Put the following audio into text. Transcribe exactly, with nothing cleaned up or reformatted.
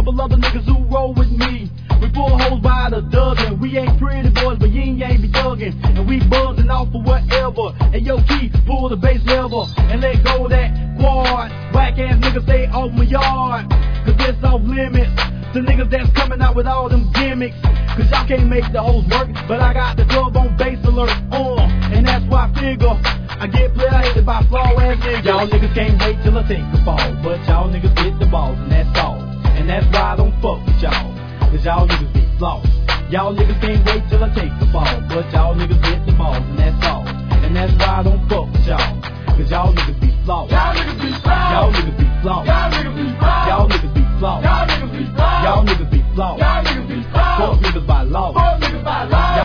couple other niggas who roll with me. We pull hoes by the dozen. We ain't pretty boys, but yin yang be thuggin'. And we buzzing off for whatever. And yo, Keith, pull the bass lever and let go of that quad. Whack ass niggas stay off my yard, cause it's off limits to niggas that's coming out with all them gimmicks. Cause y'all can't make the hoes work, but I got the club on bass alert. Uh, and that's why I figure I get player hated by flaw ass niggas. Y'all niggas can't wait till I take the fall, but y'all niggas get the balls and that's all. And that's why I don't fuck with y'all, cause y'all niggas be flawed. Y'all niggas can't wait till I take the ball, but y'all niggas get the balls and that's all.